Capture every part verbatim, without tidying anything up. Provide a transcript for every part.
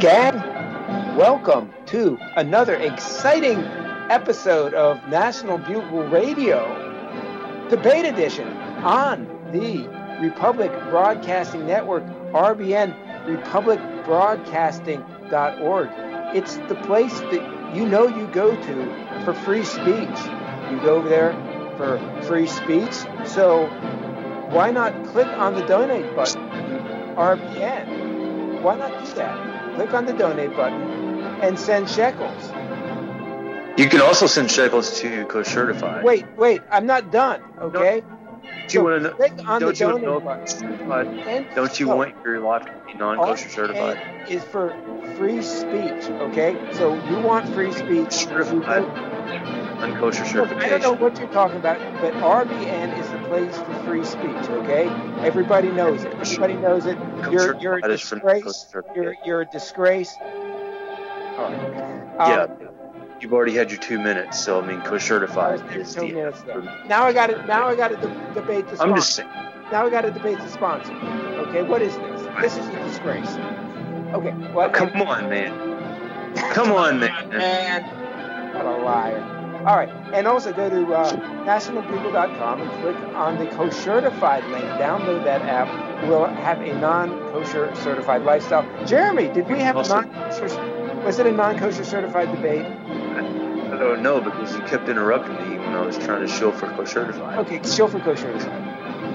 gang. Welcome to another exciting episode of National Bugle Radio, Debate Edition on the Republic Broadcasting Network, R B N, republic broadcasting dot org. It's the place that you know you go to for free speech. You go over there for free speech, so why not click on the donate button, R B N? Why not do that? Click on the donate button and send shekels. You can also send shekels to Kosher-tified. Wait, wait, I'm not done, okay? Don't so you want to know? click on don't the you donate know, button. Don't you so, want your life to be non-kosher certified? R B N is for free speech, okay? So you want free speech. Certified. Unkosher certification. I don't know what you're talking about, but R B N is the place for free speech, okay? Everybody knows it. Everybody knows it. You're you're a disgrace. You're you're a disgrace. All right. Um, yeah. You've already had your two minutes, so I mean, Kosher-tified is the. Minutes now I got to now I got to de- debate the sponsor. I'm just saying. Now I got to debate the sponsor. Okay, what is this? This is a disgrace. Okay. Well, oh, come and, on, man. Come on, man. Man, what a liar. All right, and also go to uh, national bugle dot com and click on the Kosher-tified link. Download that app. We'll have a non-kosher certified lifestyle. Jeremy, did we have also, a non-kosher? Was it a non-kosher certified debate? I don't know because you kept interrupting me when I was trying to show for Kosher-tified. Okay, show for Kosher-tified.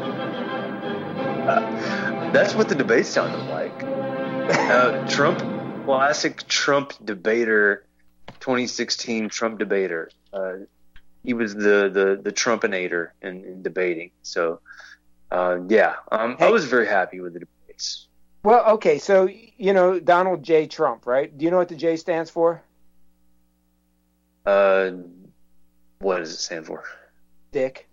Uh, that's what the debate sounded like. Uh, Trump, classic Trump debater, twenty sixteen Trump debater. Uh, he was the, the, the Trumpinator in, in debating. So, uh, yeah, um, hey. I was very happy with the debates. Well, okay, so, you know, Donald J. Trump, right? Do you know what the J stands for? Uh, what does it stand for? Dick.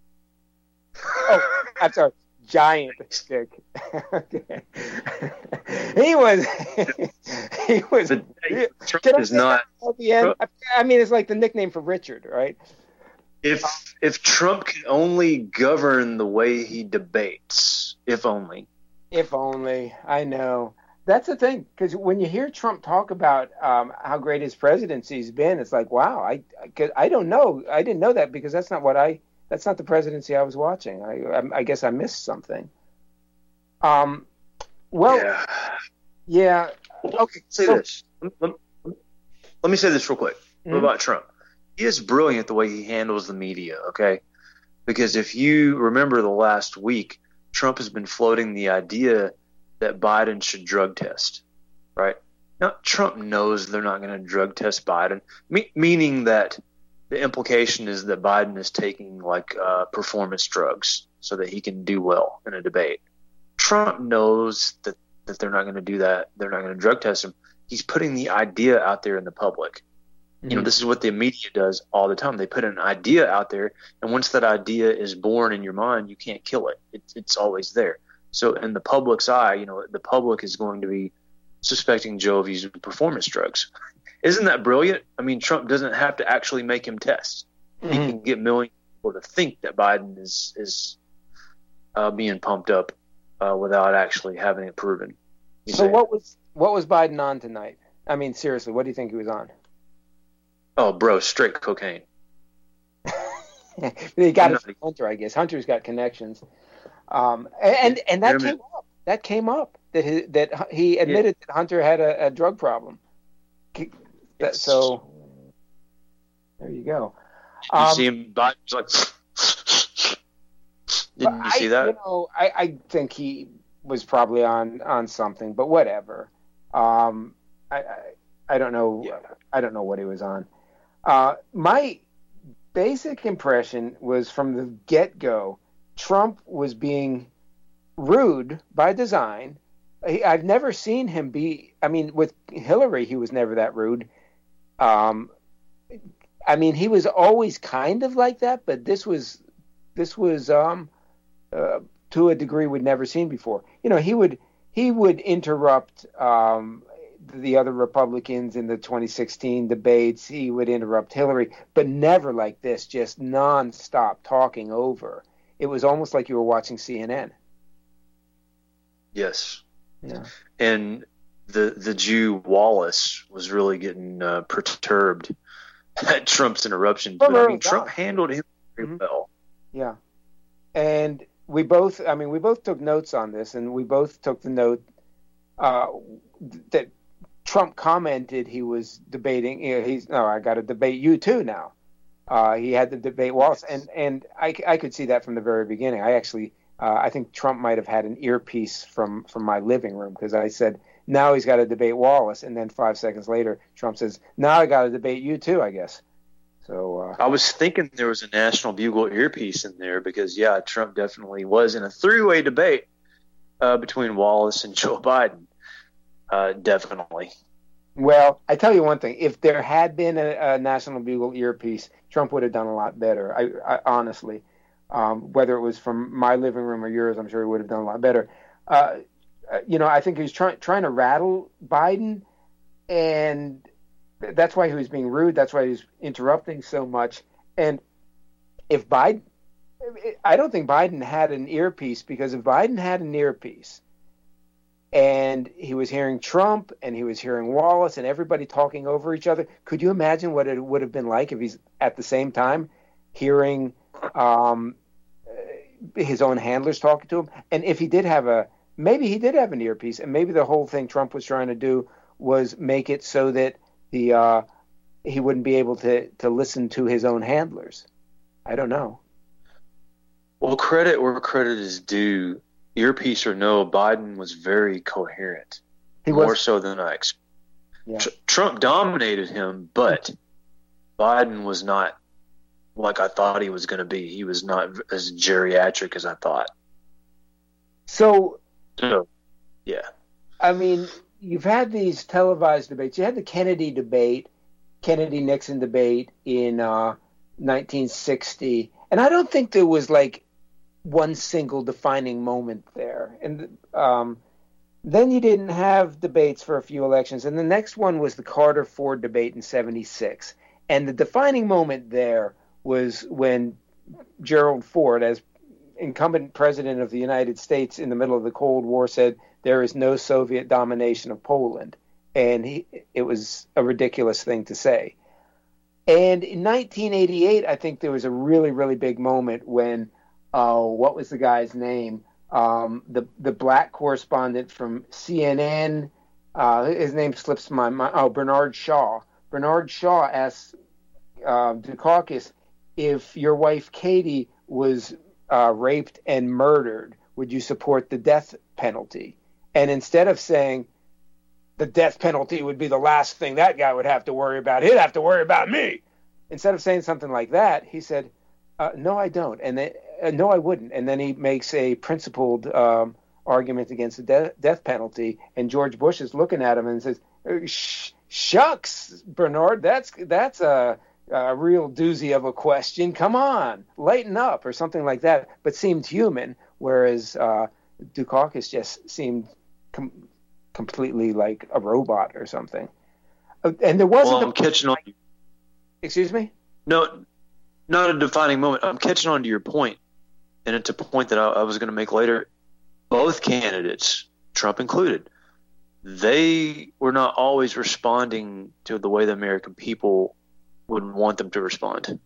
Oh, I'm sorry. Giant dick. Okay. He was. He was. But, hey, Trump is not. At the end, Trump, I mean, it's like the nickname for Richard, right? If if Trump can only govern the way he debates, if only. If only. I know. That's the thing, because when you hear Trump talk about um, how great his presidency's been, it's like, wow, I, I, I don't know. I didn't know that because that's not what I, that's not the presidency I was watching. I, I, I guess I missed something. Um, well, yeah. yeah. Okay, say so, this. Let, let, let me say this real quick mm-hmm. about Trump. He is brilliant the way he handles the media, okay? Because if you remember the last week, Trump has been floating the idea that Biden should drug test, right? Now, Trump knows they're not going to drug test Biden, me- meaning that the implication is that Biden is taking like uh, performance drugs so that he can do well in a debate. Trump knows that, that they're not going to do that. They're not going to drug test him. He's putting the idea out there in the public. Mm-hmm. You know, this is what the media does all the time. They put an idea out there, and once that idea is born in your mind, you can't kill it. It's, it's always there. So in the public's eye, you know, the public is going to be suspecting Joe of using performance drugs. Isn't that brilliant? I mean, Trump doesn't have to actually make him test. Mm-hmm. He can get millions of people to think that Biden is is uh, being pumped up uh, without actually having it proven. So say. what was what was Biden on tonight? I mean, seriously, what do you think he was on? Oh, bro, straight cocaine. He got it from Hunter, I guess. Hunter's got connections. Um, and and that came up. That came up that he, that he admitted yeah. that Hunter had a, a drug problem. That, so there you go. Did you um, see him? Biden's like, didn't you see I, that? You know, I, I think he was probably on, on something, but whatever. Um, I, I I don't know. Yeah. I don't know what he was on. Uh, my basic impression was from the get-go, Trump was being rude by design. He, I've never seen him be, I mean, with Hillary, he was never that rude. Um, I mean, he was always kind of like that, but this was, this was um, uh, to a degree we'd never seen before. You know, he would, he would interrupt um, the other Republicans in the twenty sixteen debates. He would interrupt Hillary, but never like this, just nonstop talking over. It was almost like you were watching C N N. Yes. Yeah. And the the Jew Wallace was really getting uh, perturbed at Trump's interruptions. But I mean, Trump handled him very mm-hmm. well. Yeah, and we both, I mean, we both took notes on this, and we both took the note uh, that Trump commented he was debating. You know, he's no, I got to debate you too now. Uh, he had to debate Wallace, and and I, I could see that from the very beginning. I actually, uh, I think Trump might have had an earpiece from from my living room, because I said, now he's got to debate Wallace, and then five seconds later, Trump says, now I got to debate you too, I guess. So uh, I was thinking there was a National Bugle earpiece in there, because yeah, Trump definitely was in a three-way debate uh, between Wallace and Joe Biden. Uh, definitely. Well, I tell you one thing: if there had been a, a National Bugle earpiece, Trump would have done a lot better. I, I honestly, um, whether it was from my living room or yours, I'm sure he would have done a lot better. Uh, you know, I think he was trying trying to rattle Biden, and that's why he was being rude. That's why he was interrupting so much. And if Biden, I don't think Biden had an earpiece, because if Biden had an earpiece and he was hearing Trump and he was hearing Wallace and everybody talking over each other, could you imagine what it would have been like if he's at the same time hearing um, his own handlers talking to him? And if he did have a, maybe he did have an earpiece, and maybe the whole thing Trump was trying to do was make it so that the uh, he wouldn't be able to, to listen to his own handlers. I don't know. Well, credit where credit is due. Earpiece or no, Biden was very coherent, he more was. so than I expected. Yeah. Tr- Trump dominated him, but Biden was not like I thought he was going to be. He was not as geriatric as I thought. So, so, yeah. I mean, you've had these televised debates. You had the Kennedy debate, Kennedy-Nixon debate in uh, nineteen sixty, and I don't think there was like one single defining moment there. And um, then you didn't have debates for a few elections. And the next one was the Carter-Ford debate in seventy-six. And the defining moment there was when Gerald Ford, as incumbent president of the United States in the middle of the Cold War, said, there is no Soviet domination of Poland. And he, it was a ridiculous thing to say. And in nineteen eighty-eight, I think there was a really, really big moment when Oh, what was the guy's name? Um, the the black correspondent from C N N. Uh, his name slips my mind. Oh, Bernard Shaw. Bernard Shaw asked uh, Dukakis, if your wife Katie was uh, raped and murdered, would you support the death penalty? And instead of saying the death penalty would be the last thing that guy would have to worry about, he'd have to worry about me. Instead of saying something like that, he said, uh, no, I don't. And they, Uh, no, I wouldn't. And then he makes a principled um, argument against the de- death penalty, and George Bush is looking at him and says, Sh- "Shucks, Bernard, that's that's a, a real doozy of a question. Come on, lighten up," or something like that. But seemed human, whereas uh, Dukakis just seemed com- completely like a robot or something. Uh, and there wasn't. Well, I'm a- catching on. Excuse me? No, not a defining moment. I'm catching on to your point. And it's a point that I, I was going to make later. Both candidates, Trump included, they were not always responding to the way the American people would want them to respond.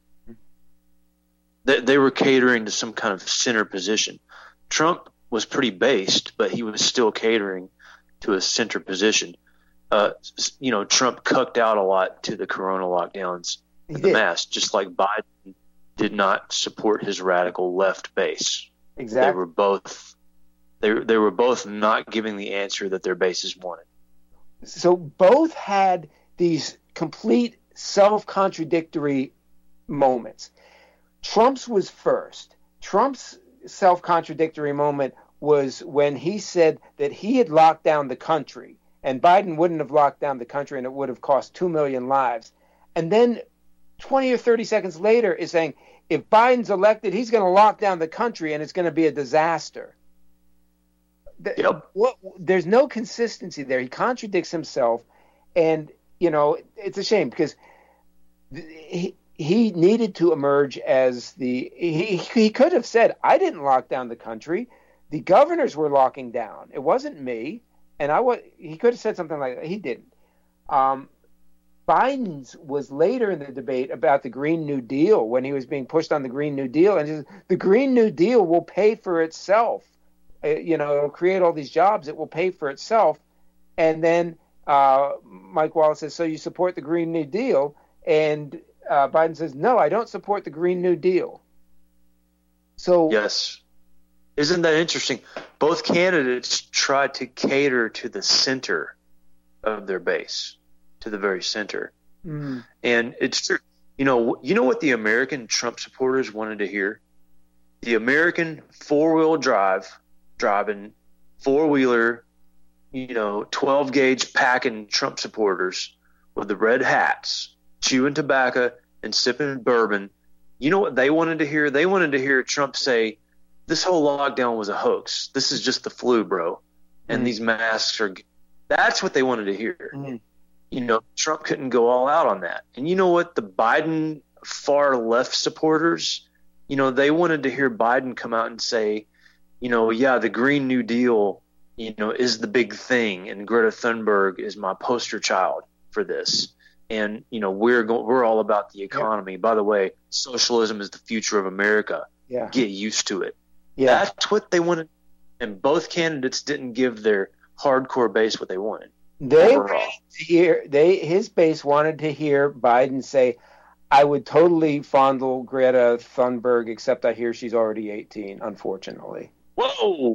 They, they were catering to some kind of center position. Trump was pretty based, but he was still catering to a center position. Uh, you know, Trump cucked out a lot to the corona lockdowns and the mask, just like Biden did not support his radical left base. Exactly. They were both they they were both not giving the answer that their bases wanted. So both had these complete self-contradictory moments. Trump's was first. Trump's self-contradictory moment was when he said that he had locked down the country, and Biden wouldn't have locked down the country, and it would have cost two million lives. And then twenty or thirty seconds later is saying, if Biden's elected, he's going to lock down the country and it's going to be a disaster. Yep. What, there's no consistency there. He contradicts himself. And, you know, it's a shame because he, he needed to emerge as the he, – he could have said, I didn't lock down the country. The governors were locking down. It wasn't me. and I was he could have said something like that. He didn't. Um, Biden's was later in the debate about the Green New Deal when he was being pushed on the Green New Deal, and he says, the Green New Deal will pay for itself. Uh, you know, it'll create all these jobs. It will pay for itself. And then uh, Mike Wallace says, so you support the Green New Deal? And uh, Biden says, no, I don't support the Green New Deal. So yes. Isn't that interesting? Both candidates tried to cater to the center of their base, to the very center. Mm. And it's true. You know, you know what the American Trump supporters wanted to hear? The American four-wheel drive, driving, four-wheeler, you know, twelve-gauge packing Trump supporters with the red hats, chewing tobacco and sipping bourbon. You know what they wanted to hear? They wanted to hear Trump say, this whole lockdown was a hoax. This is just the flu, bro. And mm. these masks are – that's what they wanted to hear. Mm. You know, Trump couldn't go all out on that. And you know what? The Biden far left supporters, you know, they wanted to hear Biden come out and say, you know, yeah, the Green New Deal, you know, is the big thing. And Greta Thunberg is my poster child for this. And, you know, we're go- we're all about the economy. Yep. By the way, socialism is the future of America. Yeah. Get used to it. Yeah. That's what they wanted. And both candidates didn't give their hardcore base what they wanted. They wanted to hear, they his base wanted to hear Biden say, I would totally fondle Greta Thunberg, except I hear she's already eighteen, unfortunately. Whoa.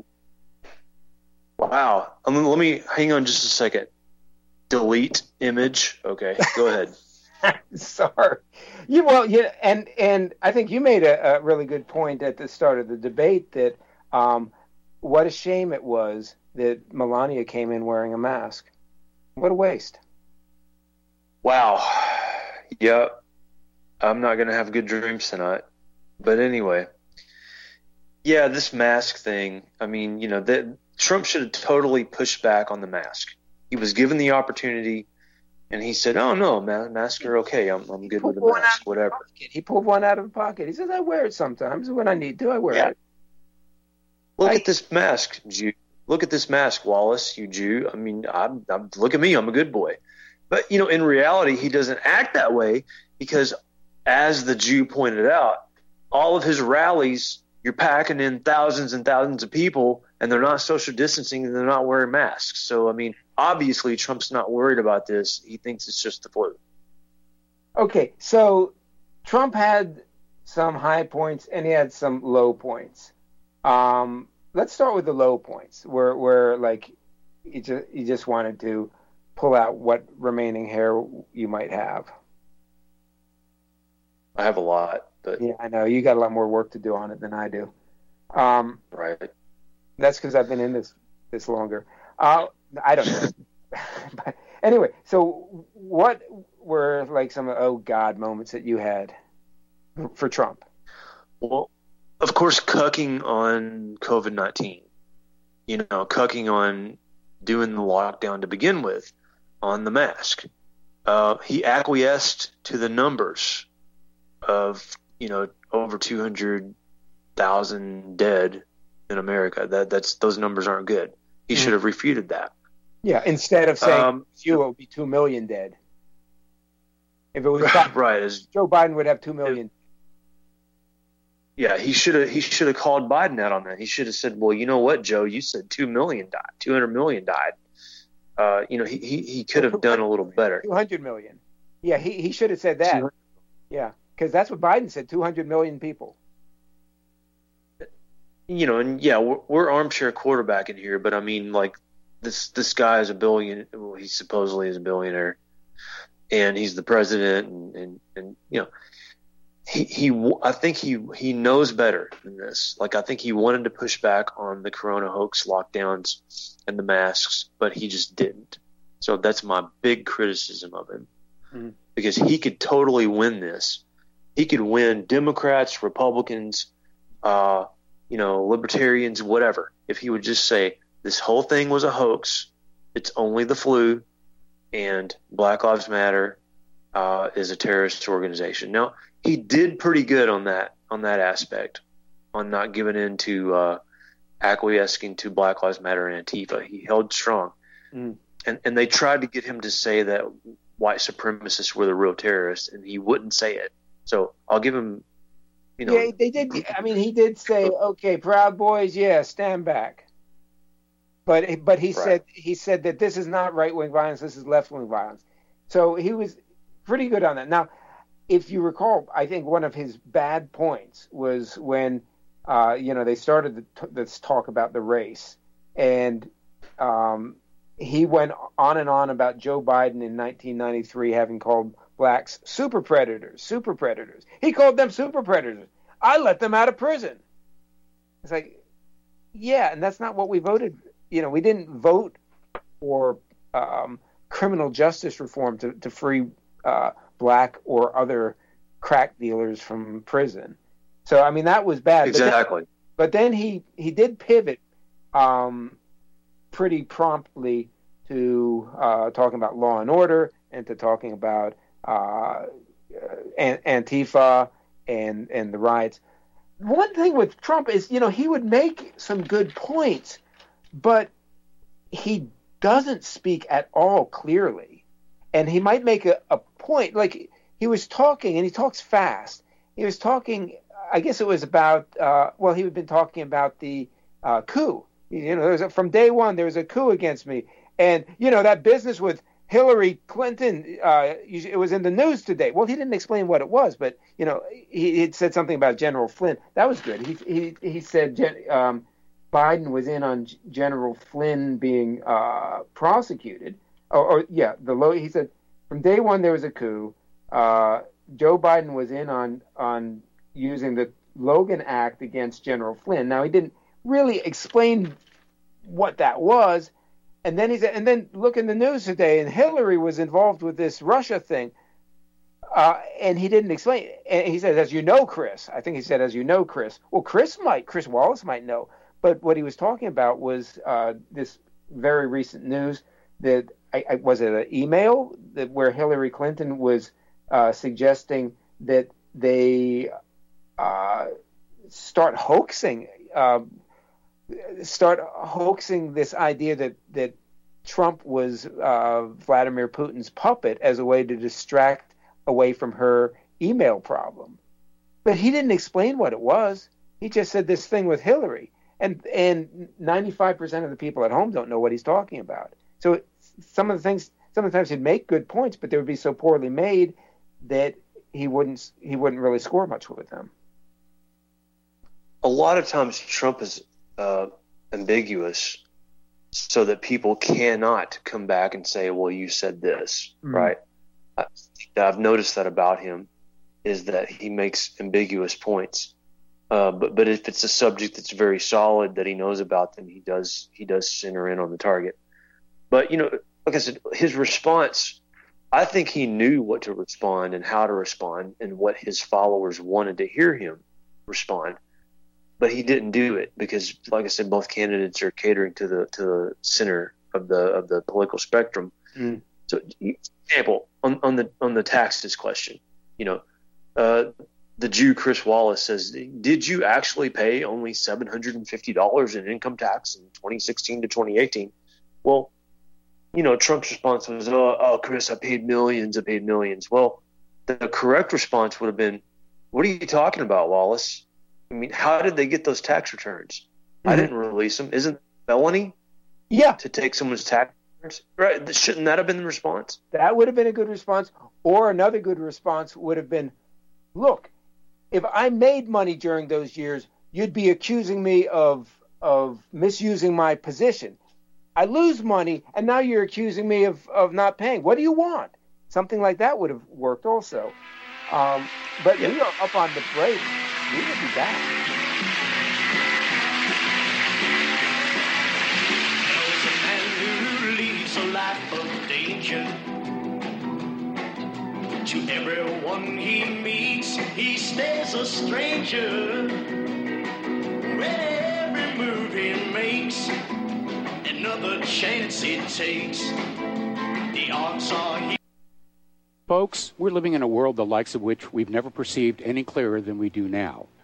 Wow. Um, let me hang on just a second. Delete image. Okay, go ahead. Sorry. You well, yeah, and and I think you made a, a really good point at the start of the debate that um, what a shame it was that Melania came in wearing a mask. What a waste. Wow. Yeah, I'm not gonna have good dreams tonight. But anyway, yeah, this mask thing. I mean, you know, that Trump should have totally pushed back on the mask. He was given the opportunity. And he said, oh, no, man, masks are okay. I'm, I'm good with the mask, whatever. He pulled one out of the pocket. He says, I wear it sometimes when I need to. I wear yeah. it. Look I, at this mask, Jew. Look at this mask, Wallace, you Jew. I mean, I'm, I'm, look at me. I'm a good boy. But, you know, in reality, he doesn't act that way because, as the Jew pointed out, all of his rallies, you're packing in thousands and thousands of people, and they're not social distancing, and they're not wearing masks. So, I mean, obviously, Trump's not worried about this. He thinks it's just the flu. Okay, so Trump had some high points and he had some low points. Um, let's start with the low points, where, where like, you just, you just wanted to pull out what remaining hair you might have. I have a lot, but yeah, I know you got a lot more work to do on it than I do. Um, right. That's because I've been in this this longer. Uh, I don't know. But anyway, so what were like some oh God moments that you had for Trump? Well, of course, cucking on COVID nineteen. You know, cucking on doing the lockdown to begin with, on the mask. Uh, he acquiesced to the numbers of, you know, over two hundred thousand dead in America. That that's those numbers aren't good. He mm-hmm. should have refuted that. Yeah, instead of saying um, few, it would be two million dead. If it was right, right, as Joe Biden would have two million. It, yeah, he should have he should have called Biden out on that. He should have said, "Well, you know what, Joe? You said two million died, two hundred million died." Uh, you know, he he, he could have done a little better. Two hundred million. Yeah, he he should have said that. Yeah, because that's what Biden said. Two hundred million people. You know, and yeah, we're, we're armchair quarterbacking here, but I mean, like. This this guy is a billion. Well, he supposedly is a billionaire, and he's the president. And, and, and you know, he he. I think he he knows better than this. Like I think he wanted to push back on the Corona hoax, lockdowns, and the masks, but he just didn't. So that's my big criticism of him, mm-hmm. because he could totally win this. He could win Democrats, Republicans, uh, you know, libertarians, whatever, if he would just say. This whole thing was a hoax. It's only the flu, and Black Lives Matter uh, is a terrorist organization. Now, he did pretty good on that on that aspect, on not giving in to uh, acquiescing to Black Lives Matter and Antifa. He held strong. Mm. And and they tried to get him to say that white supremacists were the real terrorists, and he wouldn't say it. So I'll give him, you know. Yeah, they did. I mean, he did say, "Okay, Proud Boys, yeah, stand back." But but he right. said he said that this is not right wing violence. This is left wing violence. So he was pretty good on that. Now, if you recall, I think one of his bad points was when uh, you know they started the, this talk about the race, and um, he went on and on about Joe Biden in nineteen ninety-three having called blacks super predators, super predators. He called them super predators. I let them out of prison. It's like, yeah, and that's not what we voted. You know, we didn't vote for um, criminal justice reform to, to free uh, black or other crack dealers from prison. So, I mean, that was bad. Exactly. But then, but then he, he did pivot um, pretty promptly to uh, talking about law and order and to talking about uh, Antifa and, and the riots. One thing with Trump is, you know, he would make some good points, but he doesn't speak at all clearly. And he might make a, a point, like he was talking, and he talks fast. He was talking, I guess it was about, uh, well, he had been talking about the uh, coup. You know, there was a, from day one, there was a coup against me. And, you know, that business with Hillary Clinton, uh, it was in the news today. Well, he didn't explain what it was, but, you know, he had said something about General Flynn. That was good. He he, he said um, Biden was in on General Flynn being uh, prosecuted. Or, or, yeah, the low. He said from day one there was a coup. Uh, Joe Biden was in on on using the Logan Act against General Flynn. Now, he didn't really explain what that was. And then he said, and then look in the news today, and Hillary was involved with this Russia thing, uh, and he didn't explain. And he said, as you know, Chris. I think he said, as you know, Chris. Well, Chris might, Chris Wallace might know, but what he was talking about was uh, this very recent news that I, I, was it an email that where Hillary Clinton was uh, suggesting that they uh, start hoaxing. Uh, start hoaxing this idea that, that Trump was uh, Vladimir Putin's puppet as a way to distract away from her email problem. But he didn't explain what it was. He just said this thing with Hillary. And and ninety-five percent of the people at home don't know what he's talking about. So some of the things, sometimes he'd make good points, but they would be so poorly made that he wouldn't he wouldn't really score much with them. A lot of times Trump is Uh, ambiguous so that people cannot come back and say, well, you said this, mm-hmm. right? I, I've noticed that about him is that he makes ambiguous points. Uh, but, but if it's a subject that's very solid that he knows about, then he does, he does center in on the target. But, you know, like I said, his response, I think he knew what to respond and how to respond and what his followers wanted to hear him respond. But he didn't do it because, like I said, both candidates are catering to the to the center of the of the political spectrum. Mm. So, example on, on the on the taxes question, you know, uh, the Jew Chris Wallace says, "Did you actually pay only seven hundred and fifty dollars in income tax in twenty sixteen to twenty eighteen?" Well, you know, Trump's response was, "Oh, oh, Chris, I paid millions. I paid millions." Well, the correct response would have been, "What are you talking about, Wallace? I mean, how did they get those tax returns? Mm-hmm. I didn't release them. Isn't it a felony? Yeah. To take someone's tax returns? Right. Shouldn't that have been the response? That would have been a good response. Or another good response would have been, look, if I made money during those years, you'd be accusing me of of misusing my position. I lose money, and now you're accusing me of, of not paying. What do you want? Something like that would have worked also. Um, but yeah. We are up on the break. We will be back. There's a man who leads a life of danger. To everyone he meets, he stays a stranger. When every move he makes, another chance he takes. The odds are he. Folks, we're living in a world the likes of which we've never perceived any clearer than we do now.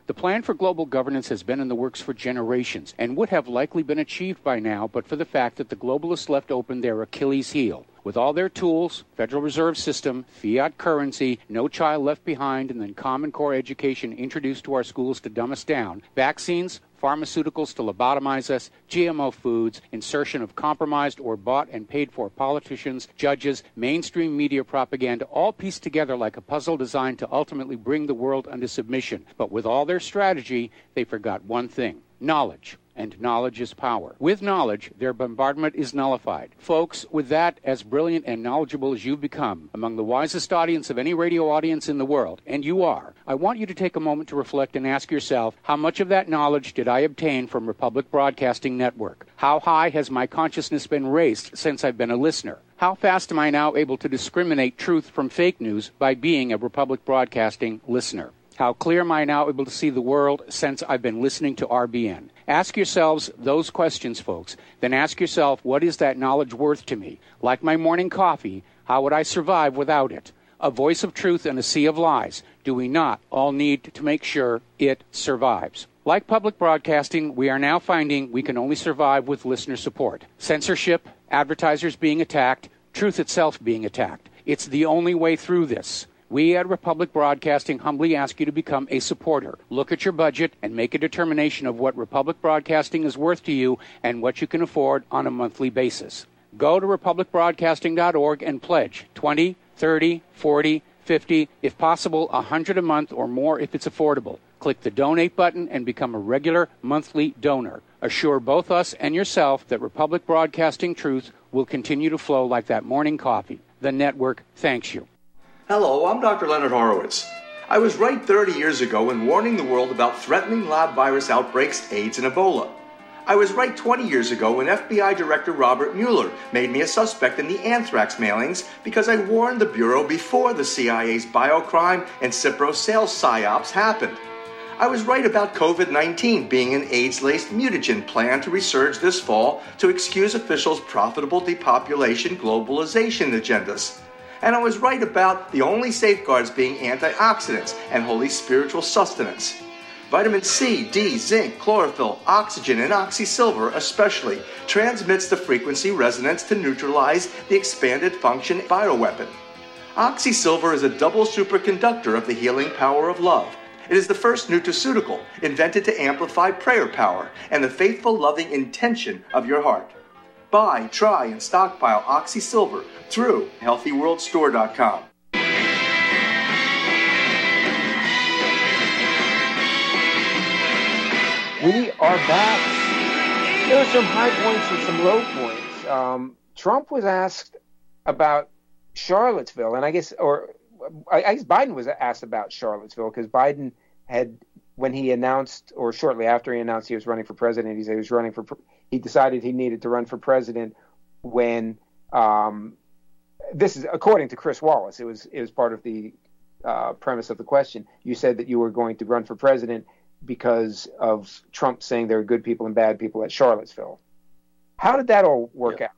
The plan for global governance has been in the works for generations and would have likely been achieved by now but for the fact that the globalists left open their Achilles heel. With all their tools, Federal Reserve System, fiat currency, no child left behind, and then Common Core education introduced to our schools to dumb us down, vaccines, pharmaceuticals to lobotomize us, G M O foods, insertion of compromised or bought and paid for politicians, judges, mainstream media propaganda, all pieced together like a puzzle designed to ultimately bring the world under submission. But with all their strategy, they forgot one thing: knowledge. And knowledge is power. With knowledge, their bombardment is nullified. Folks, with that, as brilliant and knowledgeable as you've become, among the wisest audience of any radio audience in the world, and you are, I want you to take a moment to reflect and ask yourself, how much of that knowledge did I obtain from Republic Broadcasting Network? How high has my consciousness been raised since I've been a listener? How fast am I now able to discriminate truth from fake news by being a Republic Broadcasting listener? How clear am I now able to see the world since I've been listening to R B N? Ask yourselves those questions, folks. Then ask yourself, what is that knowledge worth to me? Like my morning coffee, how would I survive without it? A voice of truth in a sea of lies. Do we not all need to make sure it survives? Like public broadcasting, we are now finding we can only survive with listener support. Censorship, advertisers being attacked, truth itself being attacked. It's the only way through this. We at Republic Broadcasting humbly ask you to become a supporter. Look at your budget and make a determination of what Republic Broadcasting is worth to you and what you can afford on a monthly basis. Go to republic broadcasting dot org and pledge twenty, thirty, forty, fifty, if possible, one hundred a month or more if it's affordable. Click the donate button and become a regular monthly donor. Assure both us and yourself that Republic Broadcasting truth will continue to flow like that morning coffee. The network thanks you. Hello, I'm Doctor Leonard Horowitz. I was right thirty years ago in warning the world about threatening lab virus outbreaks, AIDS, and Ebola. I was right twenty years ago when F B I Director Robert Mueller made me a suspect in the anthrax mailings because I warned the Bureau before the C I A's biocrime and Cipro sales psyops happened. I was right about COVID nineteen being an AIDS-laced mutagen plan to resurge this fall to excuse officials' profitable depopulation globalization agendas. And I was right about the only safeguards being antioxidants and holy spiritual sustenance. Vitamin C, D, zinc, chlorophyll, oxygen, and oxysilver especially transmits the frequency resonance to neutralize the expanded function bioweapon. Oxysilver is a double superconductor of the healing power of love. It is the first nutraceutical invented to amplify prayer power and the faithful, loving intention of your heart. Buy, try, and stockpile Oxysilver through healthy world store dot com. We are back. There are some high points and some low points. Um, Trump was asked about Charlottesville, and I guess, or I guess Biden was asked about Charlottesville because Biden had, when he announced, or shortly after he announced he was running for president, he said he was running for. He decided he needed to run for president when um, this is according to Chris Wallace. It was it was part of the uh, premise of the question. You said that you were going to run for president because of Trump saying there are good people and bad people at Charlottesville. How did that all work yeah. out?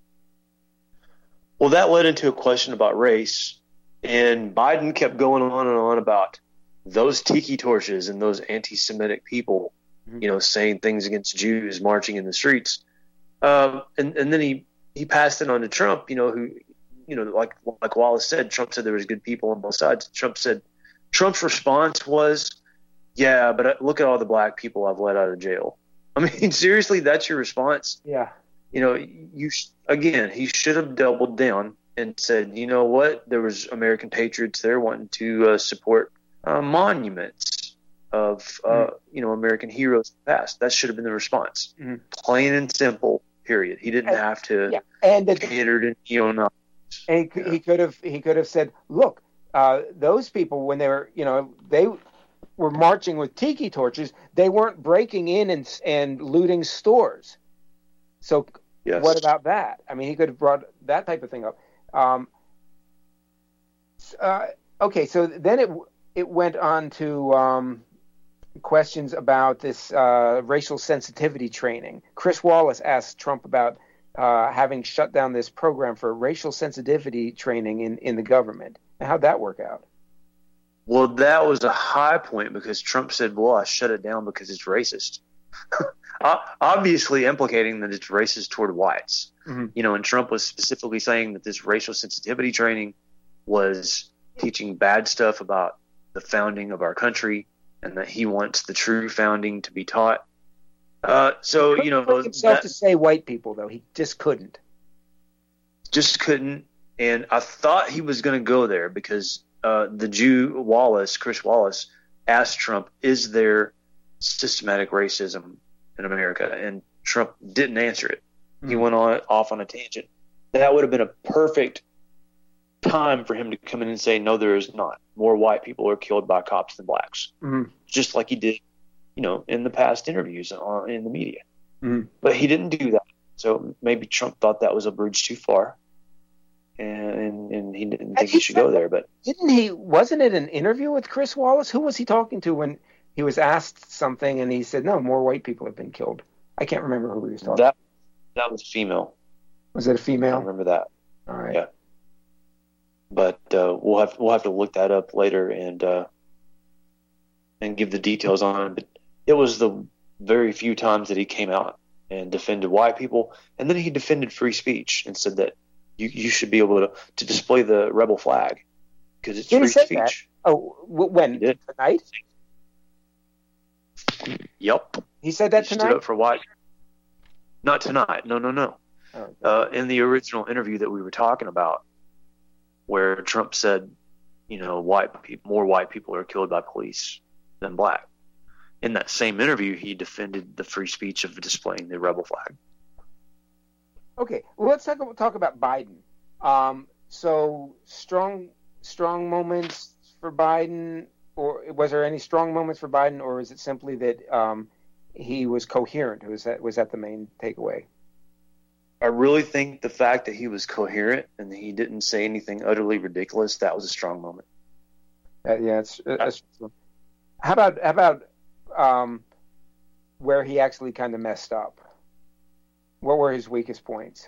Well, that led into a question about race, and Biden kept going on and on about those tiki torches and those anti-Semitic people, mm-hmm. you know, saying things against Jews marching in the streets. Um, and, and then he, he passed it on to Trump, you know, who, you know, like like Wallace said, Trump said there was good people on both sides. Trump said, Trump's response was, yeah, but look at all the black people I've let out of jail. I mean, seriously, that's your response? Yeah. You know, you again, he should have doubled down and said, you know what, there was American patriots there wanting to uh, support uh, monuments of, uh, mm-hmm. you know, American heroes in the past. That should have been the response. Mm-hmm. Plain and simple, period. He didn't and, have to yeah. and the, cater to neo-Nazis. And he, yeah. he could have he could have said, look, uh, those people, when they were, you know, they were marching with tiki torches, they weren't breaking in and, and looting stores. So yes. What about that? I mean, he could have brought that type of thing up. Um, uh, okay, so then it it went on to um, questions about this uh, racial sensitivity training. Chris Wallace asked Trump about uh, having shut down this program for racial sensitivity training in, in the government. How'd that work out? Well, that was a high point because Trump said, well, I shut it down because it's racist. Obviously implicating that it's racist toward whites. Mm-hmm. You know, and Trump was specifically saying that this racial sensitivity training was teaching bad stuff about the founding of our country and that he wants the true founding to be taught. Uh, so, you know, bring himself that, to say white people, though. He just couldn't. Just couldn't. And I thought he was going to go there because uh, the Jew Wallace, Chris Wallace, asked Trump, is there systematic racism in America? And Trump didn't answer it. Mm-hmm. He went on off on a tangent. That would have been a perfect time for him to come in and say, no, there is not. More white people are killed by cops than blacks. Mm-hmm. Just like he did, you know, in the past interviews on, in the media. Mm-hmm. But he didn't do that. So maybe Trump thought that was a bridge too far. And, and he didn't think he, he should go there. But didn't he? Wasn't it an interview with Chris Wallace? Who was he talking to when he was asked something and he said, no, more white people have been killed? I can't remember who he was talking that, to. That was female. Was it a female? I remember that. All right. Yeah. But uh, we'll have we'll have to look that up later and uh, and give the details on it. But it was the very few times that he came out and defended white people, and then he defended free speech and said that you, you should be able to, to display the rebel flag because it's Did free he say speech. That? Oh, when tonight? Yep. He said that he tonight. Stood up for white. Not tonight. No, no, no. Oh, okay. uh, in the original interview that we were talking about, where Trump said, you know, white people, more white people are killed by police than black. In that same interview, he defended the free speech of displaying the rebel flag. Okay, well, let's talk, talk about Biden. Um, so strong, strong moments for Biden, or was there any strong moments for Biden, or is it simply that um, he was coherent? Was that was that the main takeaway? I really think the fact that he was coherent and he didn't say anything utterly ridiculous, that was a strong moment. Uh, yeah, it's, it's, how about how about um, where he actually kind of messed up? What were his weakest points?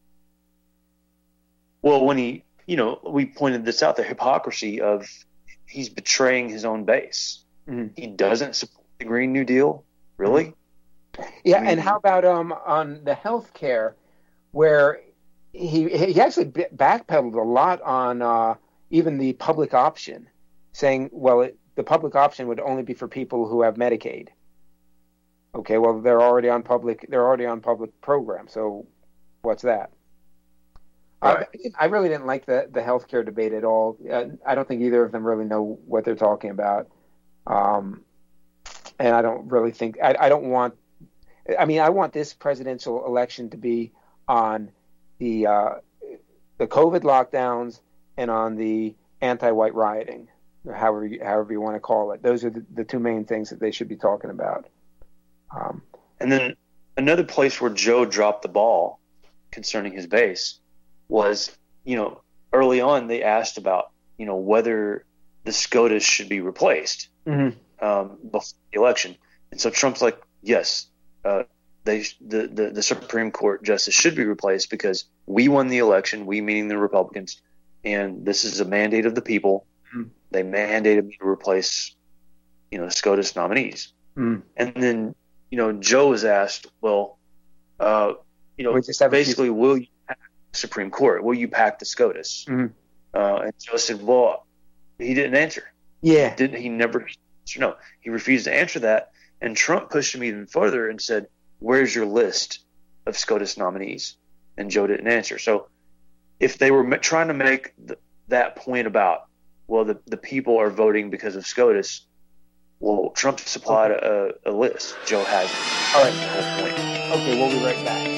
Well, when he, you know, we pointed this out, the hypocrisy of he's betraying his own base. Mm-hmm. He doesn't support the Green New Deal, really? Yeah, I mean, and how about um on the health care, where he he actually backpedaled a lot on uh, even the public option, saying, well, it, the public option would only be for people who have Medicaid. Okay, well, they're already on public. They're already on public program. So, what's that? Right. I, I really didn't like the the healthcare debate at all. Uh, I don't think either of them really know what they're talking about, um, and I don't really think. I, I don't want. I mean, I want this presidential election to be on the uh, the COVID lockdowns and on the anti-white rioting, or however you, however you want to call it. Those are the, the two main things that they should be talking about. Um, and then another place where Joe dropped the ball concerning his base was, you know, early on they asked about, you know, whether the SCOTUS should be replaced mm-hmm. um, before the election. And so Trump's like, yes, uh, they the, the, the Supreme Court justice should be replaced because we won the election, we meaning the Republicans, and this is a mandate of the people. Mm-hmm. They mandated me to replace, you know, SCOTUS nominees. Mm-hmm. And then, you know, Joe was asked, well, uh, you know, basically, will you pack the Supreme Court? Will you pack the SCOTUS? Mm-hmm. Uh, and Joe said, well, he didn't answer. Yeah. He didn't he never no. He refused to answer that. And Trump pushed him even further and said, where's your list of SCOTUS nominees? And Joe didn't answer. So if they were trying to make the, that point about, well, the, the people are voting because of SCOTUS, well, Trump supplied okay. a, a list. Joe has it. All right. The whole point. Okay, we'll be right back.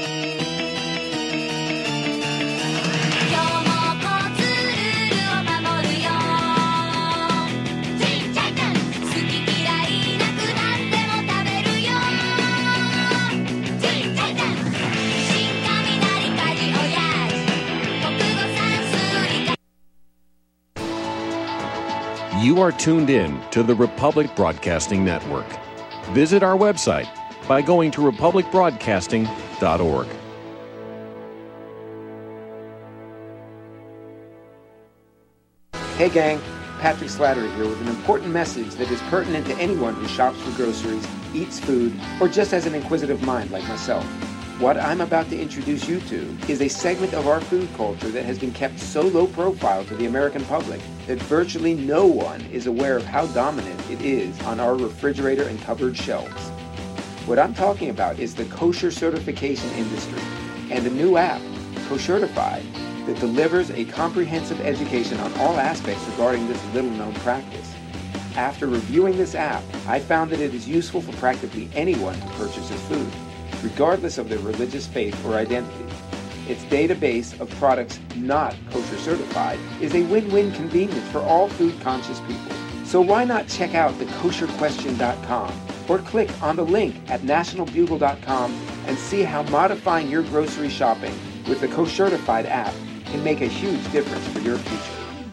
You are tuned in to the Republic Broadcasting Network. Visit our website by going to republic broadcasting dot org. Hey gang, Patrick Slattery here with an important message that is pertinent to anyone who shops for groceries, eats food, or just has an inquisitive mind like myself. What I'm about to introduce you to is a segment of our food culture that has been kept so low profile to the American public that virtually no one is aware of how dominant it is on our refrigerator and cupboard shelves. What I'm talking about is the kosher certification industry and a new app, Koshertified, that delivers a comprehensive education on all aspects regarding this little-known practice. After reviewing this app, I found that it is useful for practically anyone who purchases food, regardless of their religious faith or identity. Its database of products not kosher certified is a win-win convenience for all food-conscious people. So why not check out the kosher question dot com or click on the link at national bugle dot com and see how modifying your grocery shopping with the Koshertified app can make a huge difference for your future.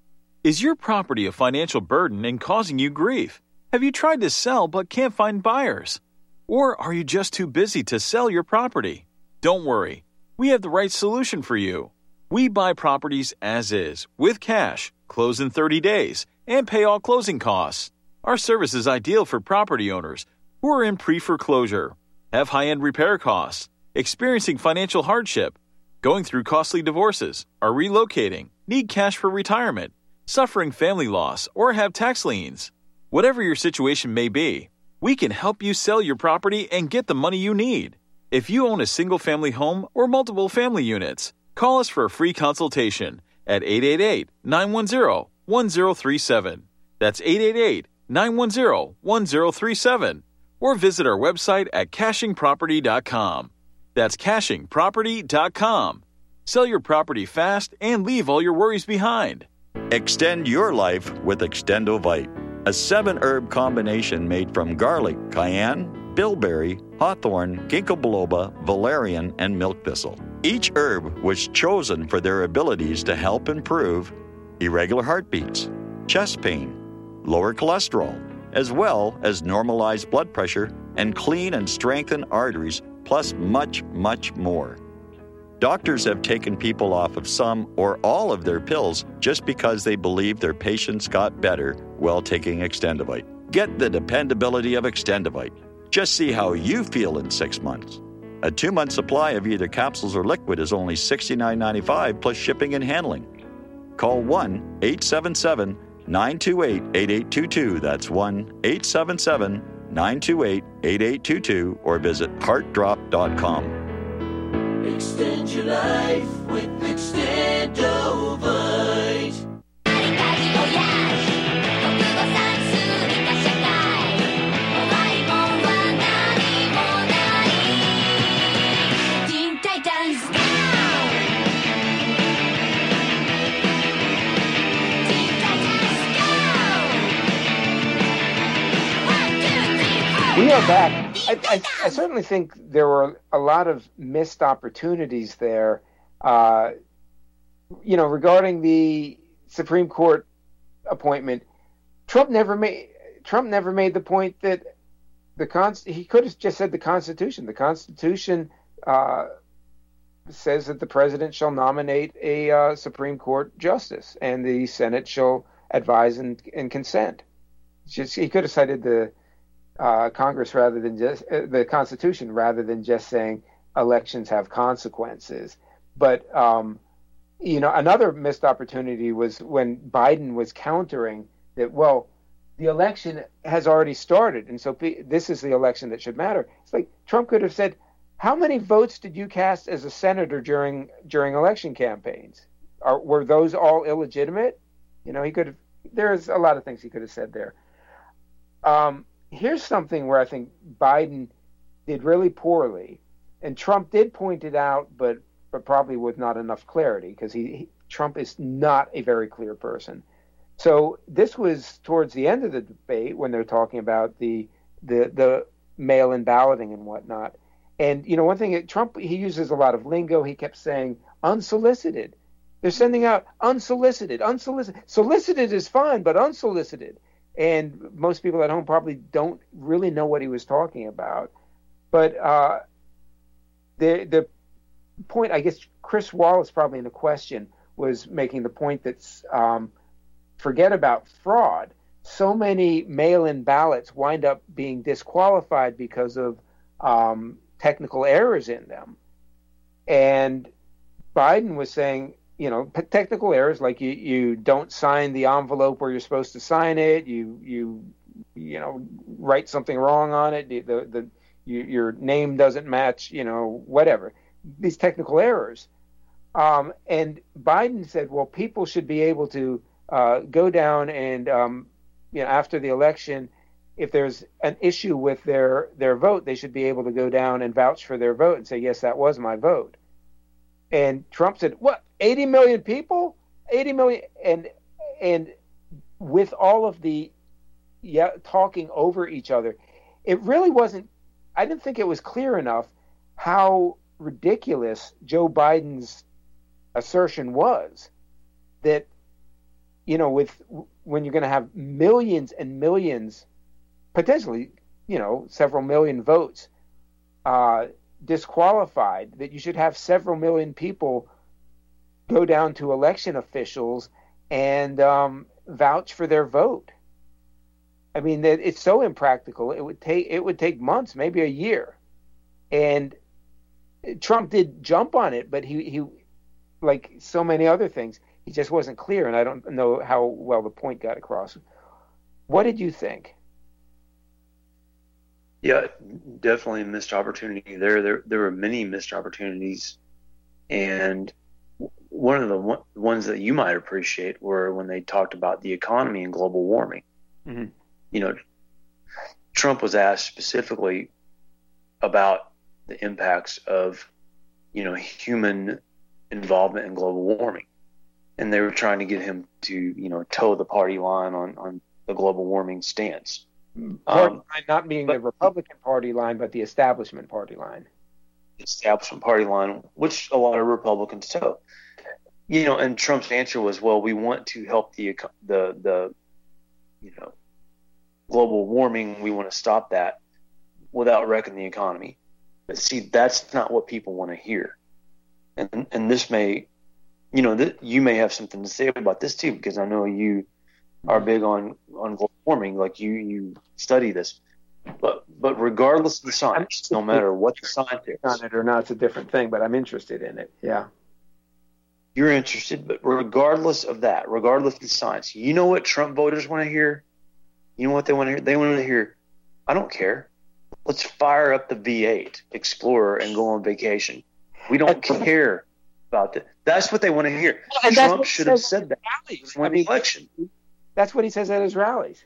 Is your property a financial burden and causing you grief? Have you tried to sell but can't find buyers? Or are you just too busy to sell your property? Don't worry, we have the right solution for you. We buy properties as is, with cash, close in thirty days, and pay all closing costs. Our service is ideal for property owners who are in pre-foreclosure, have high-end repair costs, experiencing financial hardship, going through costly divorces, are relocating, need cash for retirement, suffering family loss, or have tax liens. Whatever your situation may be, we can help you sell your property and get the money you need. If you own a single-family home or multiple family units, call us for a free consultation at eight eight eight, nine one zero, one zero three seven. That's eight eight eight, nine one zero, one zero three seven. Or visit our website at caching property dot com. That's caching property dot com. Sell your property fast and leave all your worries behind. Extend your life with Extendovite, a seven-herb combination made from garlic, cayenne, bilberry, hawthorn, ginkgo biloba, valerian, and milk thistle. Each herb was chosen for their abilities to help improve irregular heartbeats, chest pain, lower cholesterol, as well as normalize blood pressure and clean and strengthen arteries, plus much, much more. Doctors have taken people off of some or all of their pills just because they believe their patients got better while taking Extendovite. Get the dependability of Extendovite. Just see how you feel in six months. A two-month supply of either capsules or liquid is only sixty-nine ninety-five plus shipping and handling. Call one eight seven seven, nine two eight, eight eight two two. That's one eight seven seven, nine two eight, eight eight two two or visit heart drop dot com. Extend your life with Extendovite. We are back. I, I, I certainly think there were a lot of missed opportunities there, uh, you know, regarding the Supreme Court appointment. Trump never made Trump never made the point that the con- he could have just said the Constitution. The Constitution uh, says that the president shall nominate a uh, Supreme Court justice, and the Senate shall advise and, and consent. Just, he could have cited the Uh, Congress rather than just uh, the Constitution rather than just saying elections have consequences. But um, you know, another missed opportunity was when Biden was countering that, well, the election has already started, and so p- this is the election that should matter. It's like Trump could have said, how many votes did you cast as a senator during during election campaigns? Are, were those all illegitimate? You know, he could have, there's a lot of things he could have said there. Um, Here's something where I think Biden did really poorly, and Trump did point it out, but but probably with not enough clarity, because he, he Trump is not a very clear person. So this was towards the end of the debate when they're talking about the the the mail-in balloting and whatnot. And you know, one thing that Trump, he uses a lot of lingo. He kept saying unsolicited. They're sending out unsolicited, unsolicited. Solicited is fine, but unsolicited. And most people at home probably don't really know what he was talking about. But uh, the the point, I guess Chris Wallace probably in the question was making the point that um, forget about fraud. So many mail-in ballots wind up being disqualified because of um, technical errors in them. And Biden was saying, you know, technical errors like you, you don't sign the envelope where you're supposed to sign it, you you you know write something wrong on it, the the, the you, your name doesn't match, you know, whatever. These technical errors. Um, and Biden said, well, people should be able to uh, go down and, um, you know, after the election, if there's an issue with their, their vote, they should be able to go down and vouch for their vote and say, yes, that was my vote. And Trump said, what, eighty million people? eighty million. And, and with all of the yeah, talking over each other, it really wasn't, I didn't think it was clear enough how ridiculous Joe Biden's assertion was that, you know, with when you're going to have millions and millions, potentially, you know, several million votes uh, disqualified, that you should have several million people go down to election officials and um, vouch for their vote. I mean, it's so impractical. It would take it would take months, maybe a year, and Trump did jump on it, but he he. like so many other things, he just wasn't clear, and I don't know how well the point got across. What did you think? Yeah, definitely a missed opportunity there. There, there were many missed opportunities, and one of the one, ones that you might appreciate were when they talked about the economy and global warming. Mm-hmm. You know, Trump was asked specifically about the impacts of, you know, human involvement in global warming, and they were trying to get him to, you know, toe the party line on, on the global warming stance. Party um, line not being but, the Republican Party line, but the establishment party line. Establishment party line, which a lot of Republicans toe. You know, and Trump's answer was, "Well, we want to help the the the, you know, global warming. We want to stop that without wrecking the economy." But see, that's not what people want to hear. And and this may, you know, th- you may have something to say about this too, because I know you are big on, on global warming, like you, you study this. But but regardless of the science, no matter what the science is, on it or not, it's a different thing. But I'm interested in it. Yeah, you're interested, but regardless of that, regardless of the science, you know what Trump voters want to hear? You know what they want to hear? They want to hear, I don't care. Let's fire up the V eight Explorer and go on vacation. We don't care about that. That's what they want to hear. Well, Trump should have said that when the election. That's what he says at his rallies.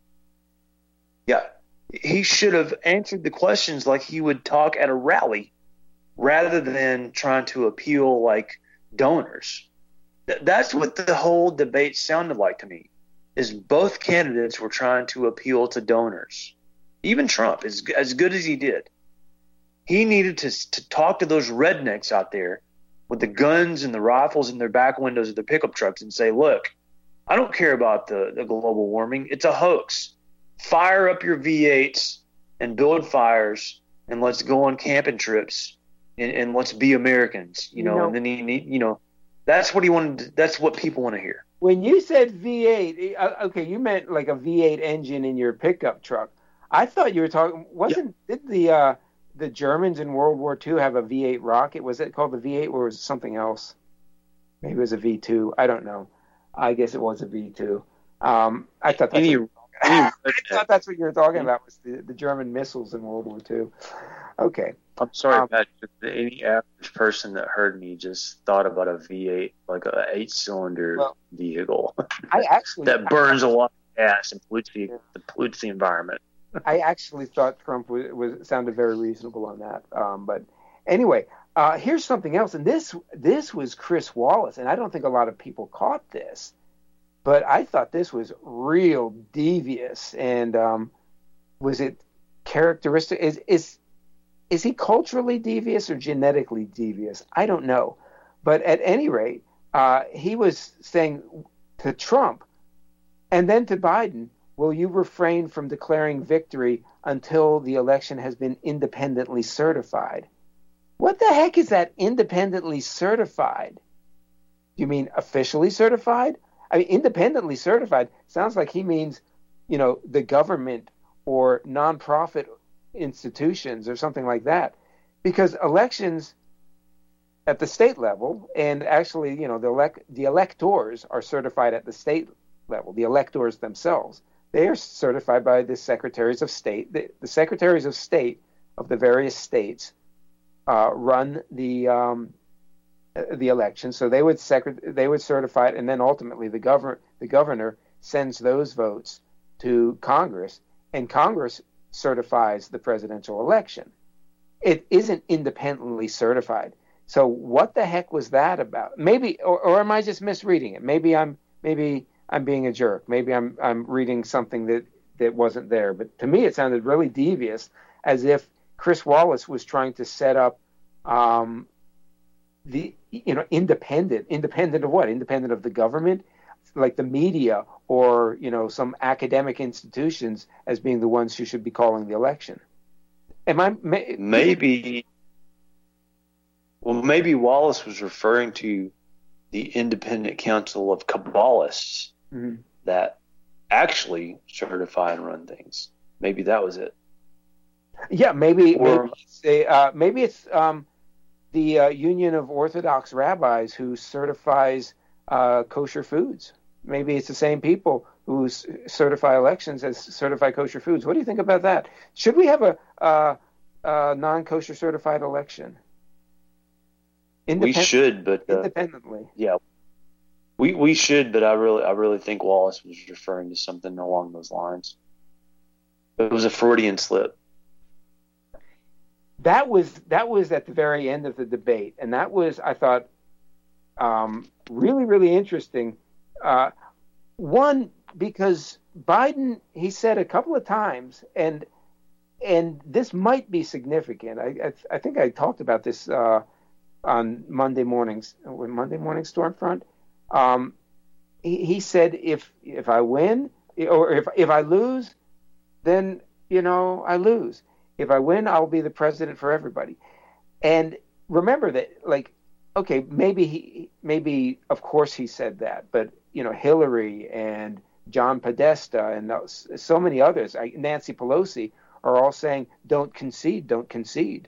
Yeah. He should have answered the questions like he would talk at a rally rather than trying to appeal like donors. Th- that's what the whole debate sounded like to me, is both candidates were trying to appeal to donors. Even Trump, as, as good as he did. He needed to to talk to those rednecks out there with the guns and the rifles in their back windows of their pickup trucks and say, look, I don't care about the, the global warming. It's a hoax. Fire up your V eights and build fires, and let's go on camping trips, and, and let's be Americans, you know, you know, and then he need, you know, that's what he wanted. To, that's what people want to hear. When you said V eight, okay, you meant like a V eight engine in your pickup truck. I thought you were talking, wasn't, yeah. did the, uh, the Germans in World War Two have a V eight rocket? Was it called the V eight, or was it something else? Maybe it was a V two. I don't know. I guess it was a V two. Um, I thought that's Any, what, I thought that's what you were talking about, was the, the German missiles in World War Two. Okay. I'm sorry, um, Patrick. Any average person that heard me just thought about a V eight, like a eight-cylinder well, vehicle I actually that burns a lot of gas and pollutes the, pollutes the environment. I actually thought Trump was, was sounded very reasonable on that. Um, but anyway, uh, here's something else, and this this was Chris Wallace, and I don't think a lot of people caught this, but I thought this was real devious. And um, was it characteristic? Is is is he culturally devious or genetically devious? I don't know, but at any rate, uh, he was saying to Trump, and then to Biden, will you refrain from declaring victory until the election has been independently certified? What the heck is that, independently certified? Do you mean officially certified? I mean, independently certified sounds like he means, you know, the government or nonprofit institutions or something like that, because elections at the state level, and actually, you know, the elect the electors are certified at the state level. The electors themselves, they are certified by the secretaries of state. The, the secretaries of state of the various states uh, run the um, the election, so they would secret they would certify it, and then ultimately the governor the governor sends those votes to Congress, and Congress certifies the presidential election. It isn't independently certified. So what the heck was that about? Maybe, or, or am I just misreading it? Maybe I'm maybe I'm being a jerk. Maybe I'm I'm reading something that, that wasn't there. But to me, it sounded really devious, as if Chris Wallace was trying to set up um, the you know independent, independent of what? Independent of the government, like the media or you know some academic institutions as being the ones who should be calling the election. Am I may, maybe? Well, maybe Wallace was referring to the Independent Council of Kabbalists mm-hmm. that actually certify and run things. Maybe that was it. Yeah, maybe or, maybe it's, a, uh, maybe it's um, the uh, Union of Orthodox Rabbis who certifies uh, kosher foods. Maybe it's the same people who s- certify elections as certify kosher foods. What do you think about that? Should we have a, uh, a non-kosher certified election? We should, but uh, independently. Yeah, we we should, but I really I really think Wallace was referring to something along those lines. It was a Freudian slip. That was that was at the very end of the debate, and that was, I thought, um, really really interesting. Uh, one, because Biden, he said a couple of times, and and this might be significant. I I, I think I talked about this. Uh, on Monday mornings, Monday morning Stormfront, um, he, he said, if if I win or if if I lose, then you know I lose. If I win, I'll be the president for everybody. And remember that, like, okay, maybe he, maybe of course he said that, but you know Hillary and John Podesta and those, so many others, Nancy Pelosi, are all saying, don't concede, don't concede.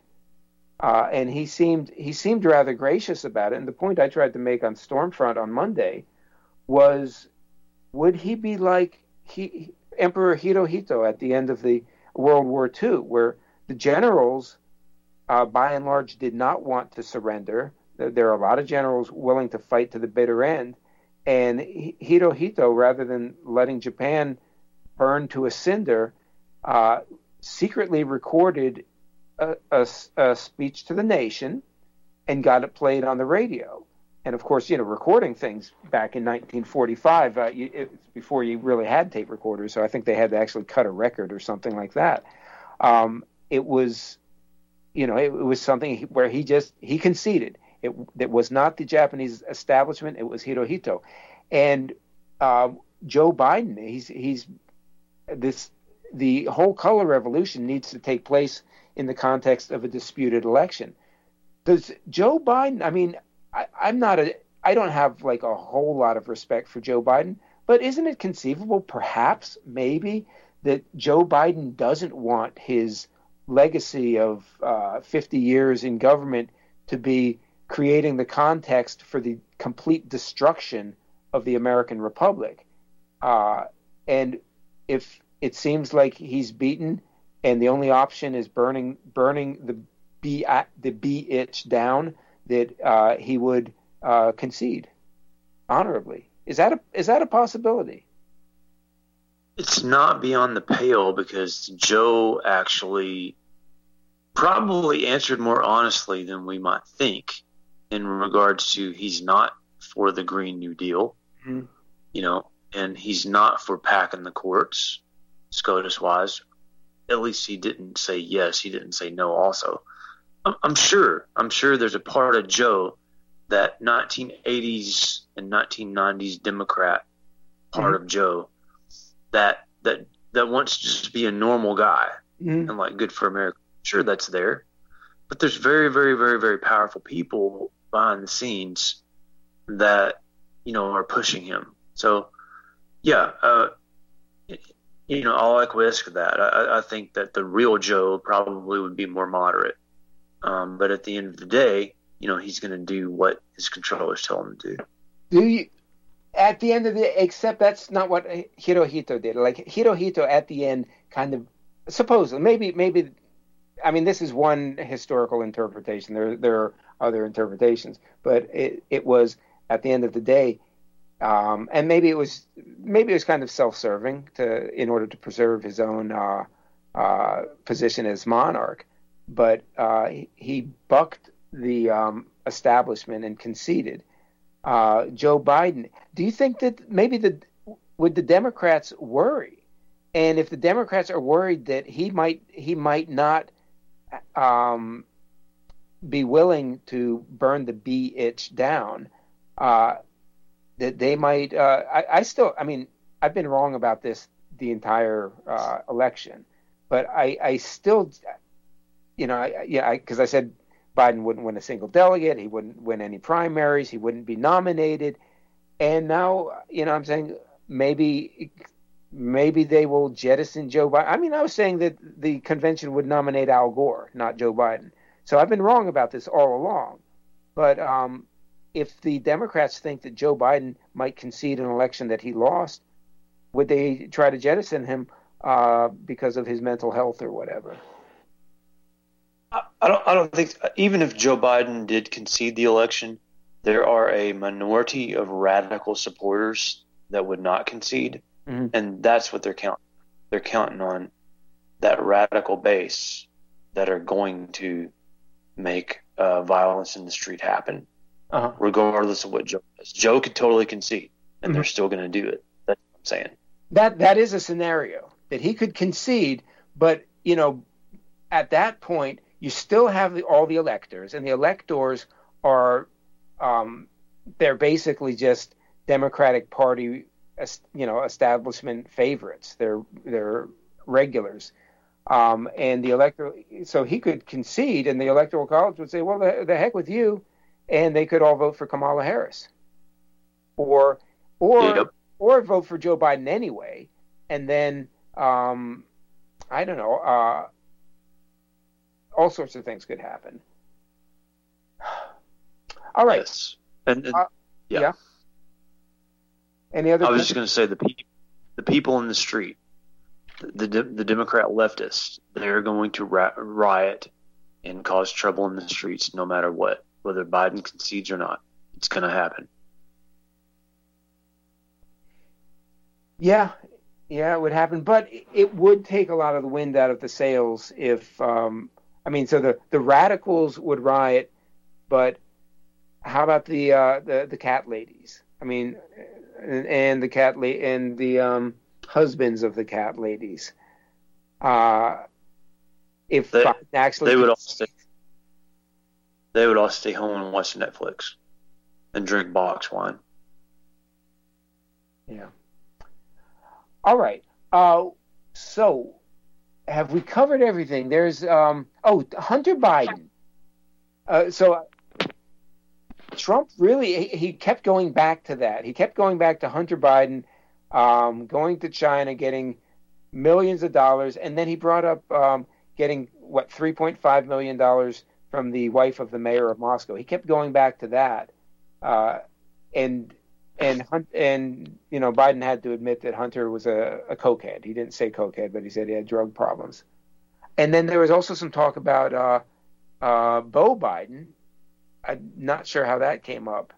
Uh, and he seemed he seemed rather gracious about it. And the point I tried to make on Stormfront on Monday was, would he be like he, Emperor Hirohito at the end of the World War Two, where the generals, uh, by and large, did not want to surrender. There are a lot of generals willing to fight to the bitter end. And Hirohito, rather than letting Japan burn to a cinder, uh, secretly recorded A, a, a speech to the nation and got it played on the radio. And of course, you know, recording things back in nineteen forty-five, uh, you, it's before you really had tape recorders, so I think they had to actually cut a record or something like that. Um, it was, you know, it, it was something where he just, he conceded. It, it was not the Japanese establishment, it was Hirohito. And uh, Joe Biden, he's, he's, this, the whole color revolution needs to take place in the context of a disputed election. Does Joe Biden, I mean, I, I'm not a, I don't have like a whole lot of respect for Joe Biden, but isn't it conceivable, perhaps, maybe, that Joe Biden doesn't want his legacy of uh, fifty years in government to be creating the context for the complete destruction of the American Republic? Uh, and if it seems like he's beaten, and the only option is burning burning the B the B itch down, that uh, he would uh, concede honorably. Is that a is that a possibility? It's not beyond the pale, because Joe actually probably answered more honestly than we might think in regards to he's not for the Green New Deal, mm-hmm. you know, and he's not for packing the courts, SCOTUS-wise. At least he didn't say yes. He didn't say no also. I'm, I'm sure. I'm sure there's a part of Joe, that nineteen eighties and nineteen nineties Democrat part mm-hmm. of Joe, that that that wants to just be a normal guy mm-hmm. and like good for America. Sure, that's there. But there's very, very, very, very powerful people behind the scenes that, you know, are pushing him. So, yeah, uh, you know, I'll acquiesce to that. I, I think that the real Joe probably would be more moderate. Um, but at the end of the day, you know, he's going to do what his controllers tell him to do. Do you? At the end of the, except that's not what Hirohito did. Like Hirohito at the end, kind of supposedly, maybe, maybe. I mean, this is one historical interpretation. There, there are other interpretations, but it, it was at the end of the day, um, and maybe it was, maybe it was kind of self-serving to, in order to preserve his own uh, uh, position as monarch. But uh, he, he bucked the um, establishment and conceded. Uh, Joe Biden. Do you think that maybe the would the Democrats worry? And if the Democrats are worried that he might he might not um, be willing to burn the bee itch down, uh, that they might. Uh, I, I still. I mean, I've been wrong about this the entire uh, election, but I, I still, you know, I, yeah, because I, I said. Biden wouldn't win a single delegate. He wouldn't win any primaries. He wouldn't be nominated. And now, you know, I'm saying maybe maybe they will jettison Joe Biden. I mean, I was saying that the convention would nominate Al Gore, not Joe Biden. So I've been wrong about this all along. But um, if the Democrats think that Joe Biden might concede an election that he lost, would they try to jettison him uh, because of his mental health or whatever? I don't. I don't think even if Joe Biden did concede the election, there are a minority of radical supporters that would not concede, mm-hmm. and that's what they're counting. They're counting on that radical base that are going to make uh, violence in the street happen, uh-huh. regardless of what Joe does. Joe could totally concede, and mm-hmm. they're still going to do it. That's what I'm saying. That that is a scenario that he could concede, but you know, at that point. You still have the, all the electors, and the electors are, um, they're basically just Democratic Party, you know, establishment favorites. They're they're regulars, um, and the electoral. So he could concede, and the electoral college would say, "Well, the, the heck with you," and they could all vote for Kamala Harris, or or yep. or vote for Joe Biden anyway, and then um, I don't know. Uh, All sorts of things could happen. All right. Yes. And, and uh, yeah. yeah. Any other? I was just going to say the pe- the people in the street, the the, the Democrat leftists, they're going to ra- riot and cause trouble in the streets no matter what, whether Biden concedes or not. It's going to happen. Yeah. Yeah, it would happen, but it would take a lot of the wind out of the sails if. Um, I mean, so the, the radicals would riot, but how about the uh, the the cat ladies? I mean, and, and the cat la- and the um, husbands of the cat ladies. Uh, if they, actually they would all stay, they would all stay home and watch Netflix and drink box wine. Yeah. All right. Uh, so. Have we covered everything? There's um oh Hunter Biden. Uh, so Trump really he, he kept going back to that. He kept going back to Hunter Biden, um, going to China, getting millions of dollars, and then he brought up um, getting what three point five million dollars from the wife of the mayor of Moscow. He kept going back to that, uh, and. And and you know Biden had to admit that Hunter was a, a cokehead. He didn't say cokehead, but he said he had drug problems. And then there was also some talk about uh, uh, Beau Biden. I'm not sure how that came up.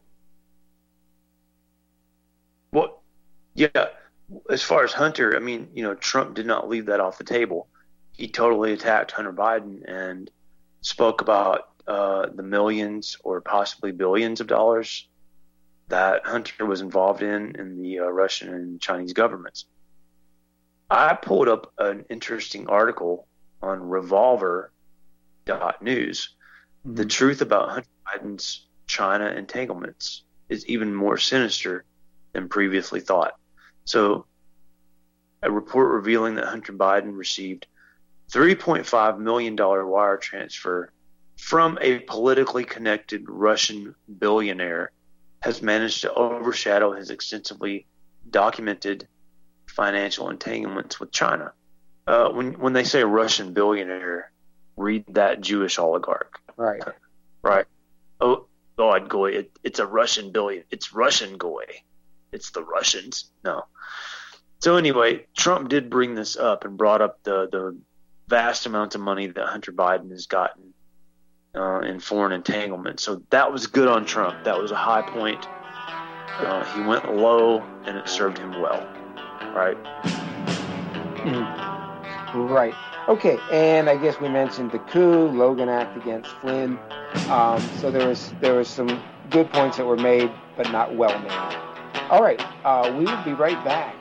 Well, yeah. As far as Hunter, I mean, you know, Trump did not leave that off the table. He totally attacked Hunter Biden and spoke about uh, the millions or possibly billions of dollars that Hunter was involved in in the uh, Russian and Chinese governments. I pulled up an interesting article on revolver dot news. Mm-hmm. The truth about Hunter Biden's China entanglements is even more sinister than previously thought. So, a report revealing that Hunter Biden received three point five million dollars wire transfer from a politically connected Russian billionaire has managed to overshadow his extensively documented financial entanglements with China. Uh, when when they say Russian billionaire, read that Jewish oligarch. Right. Right. Oh, God, goy, it, it's a Russian billion. It's Russian goy. It's the Russians. No. So anyway, Trump did bring this up and brought up the, the vast amount of money that Hunter Biden has gotten uh, in foreign entanglement. So that was good on Trump. That was a high point. Uh, he went low, and it served him well. Right? Mm. Right. Okay, and I guess we mentioned the coup, Logan Act against Flynn. Um, so there was there was some good points that were made, but not well made. All right, uh, we will be right back.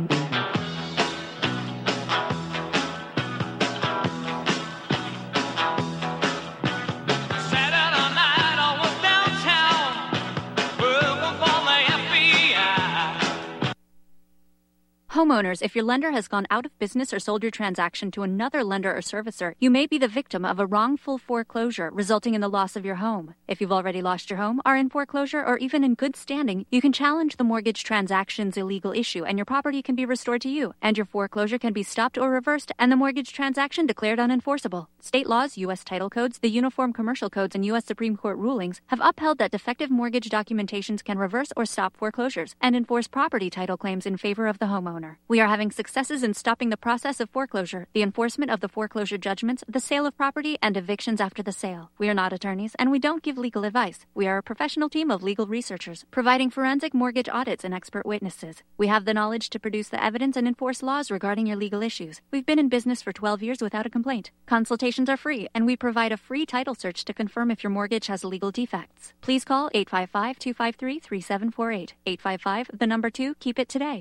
Homeowners, if your lender has gone out of business or sold your transaction to another lender or servicer, you may be the victim of a wrongful foreclosure, resulting in the loss of your home. If you've already lost your home, are in foreclosure, or even in good standing, you can challenge the mortgage transaction's illegal issue, and your property can be restored to you, and your foreclosure can be stopped or reversed, and the mortgage transaction declared unenforceable. State laws, U S title codes, the Uniform Commercial Codes, and U S Supreme Court rulings have upheld that defective mortgage documentations can reverse or stop foreclosures and enforce property title claims in favor of the homeowner. We are having successes in stopping the process of foreclosure, the enforcement of the foreclosure judgments, the sale of property, and evictions after the sale. We are not attorneys, and we don't give legal advice. We are a professional team of legal researchers, providing forensic mortgage audits and expert witnesses. We have the knowledge to produce the evidence and enforce laws regarding your legal issues. We've been in business for twelve years without a complaint. Consultations are free, and we provide a free title search to confirm if your mortgage has legal defects. Please call eight five five, two five three, three seven four eight. eight five five, the number two, keep it today.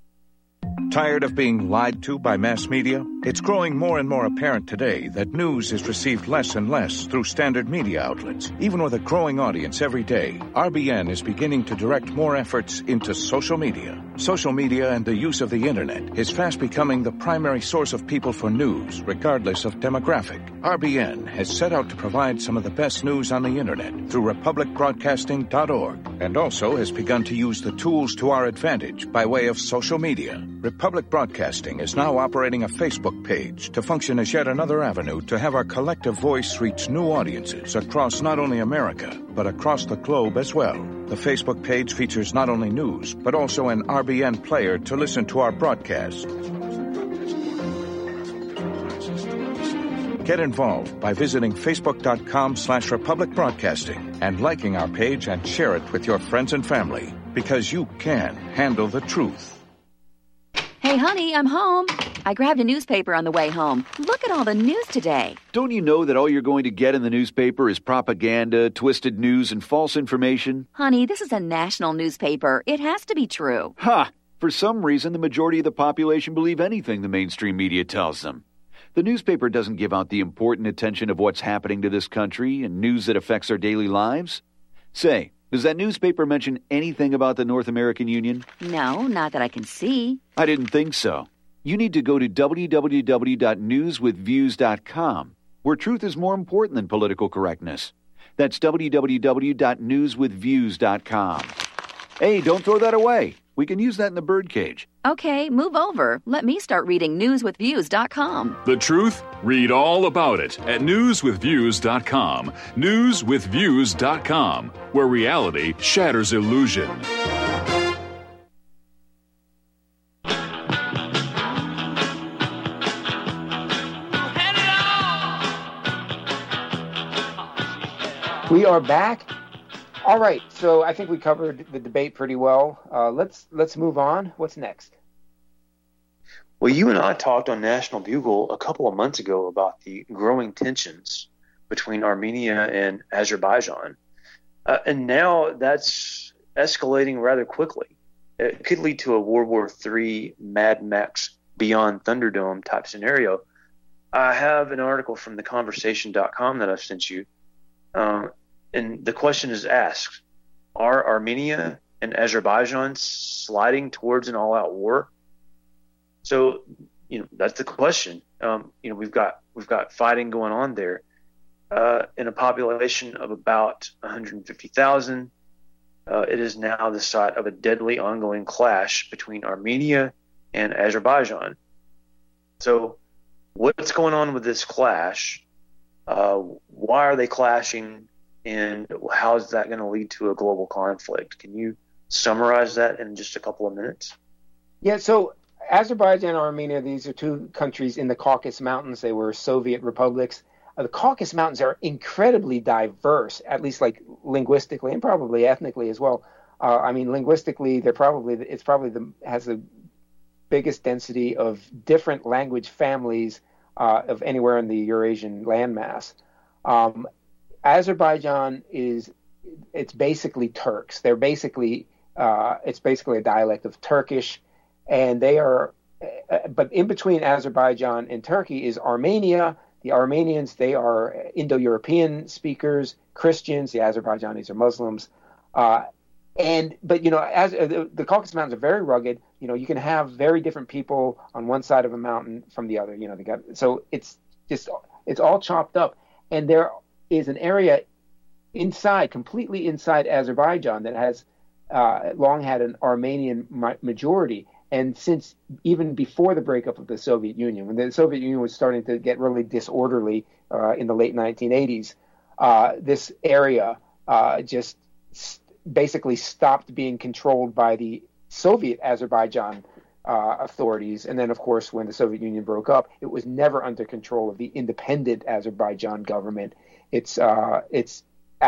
Tired of being lied to by mass media? It's growing more and more apparent today that news is received less and less through standard media outlets. Even with a growing audience every day, R B N is beginning to direct more efforts into social media. Social media and the use of the internet is fast becoming the primary source of people for news, regardless of demographic. R B N has set out to provide some of the best news on the internet through republic broadcasting dot org, and also has begun to use the tools to our advantage by way of social media. Republic Broadcasting is now operating a Facebook page to function as yet another avenue to have our collective voice reach new audiences across not only America, but across the globe as well. The Facebook page features not only news, but also an R B N player to listen to our broadcast. Get involved by visiting facebook.com slash Republic Broadcasting and liking our page and share it with your friends and family, because you can handle the truth. Hey, honey, I'm home. I grabbed a newspaper on the way home. Look at all the news today. Don't you know that all you're going to get in the newspaper is propaganda, twisted news, and false information? Honey, this is a national newspaper. It has to be true. Ha! For some reason, the majority of the population believe anything the mainstream media tells them. The newspaper doesn't give out the important attention of what's happening to this country and news that affects our daily lives. Say, does that newspaper mention anything about the North American Union? No, not that I can see. I didn't think so. You need to go to w w w dot news with views dot com, where truth is more important than political correctness. That's w w w dot news with views dot com. Hey, don't throw that away. We can use that in the birdcage. Okay, move over. Let me start reading news with views dot com. The truth? Read all about it at news with views dot com. news with views dot com, where reality shatters illusion. We are back. All right, so I think we covered the debate pretty well. Uh, let's let's move on. What's next? Well, you and I talked on National Bugle a couple of months ago about the growing tensions between Armenia and Azerbaijan, uh, and now that's escalating rather quickly. It could lead to a World War Three Mad Max Beyond Thunderdome type scenario. I have an article from the conversation dot com that I've sent you. Um, And the question is asked, are Armenia and Azerbaijan sliding towards an all-out war? So, you know, that's the question. Um, you know, we've got we've got fighting going on there uh, in a population of about one hundred fifty thousand. uh, it is now the site of a deadly ongoing clash between Armenia and Azerbaijan. So what's going on with this clash? Uh, why are they clashing? And how is that going to lead to a global conflict? Can you summarize that in just a couple of minutes? Yeah, so Azerbaijan and Armenia, these are two countries in the Caucasus Mountains. They were Soviet republics. Uh, the Caucasus Mountains are incredibly diverse, at least like linguistically and probably ethnically as well. Uh, I mean, linguistically, they're probably it's probably the has the biggest density of different language families uh, of anywhere in the Eurasian landmass. Um, Azerbaijan is it's basically Turks. They're basically uh, it's basically a dialect of Turkish, and they are. Uh, but in between Azerbaijan and Turkey is Armenia. The Armenians, they are Indo-European speakers, Christians. The Azerbaijanis are Muslims. Uh, and but you know, as uh, the, the Caucasus Mountains are very rugged. You know, you can have very different people on one side of a mountain from the other. You know, they got so it's just it's all chopped up, and there is an area inside, completely inside Azerbaijan, that has uh, long had an Armenian ma- majority. And since even before the breakup of the Soviet Union, when the Soviet Union was starting to get really disorderly uh, in the late nineteen eighties, uh, this area uh, just s- basically stopped being controlled by the Soviet Azerbaijan uh, authorities. And then, of course, when the Soviet Union broke up, it was never under control of the independent Azerbaijan government. It's uh, it's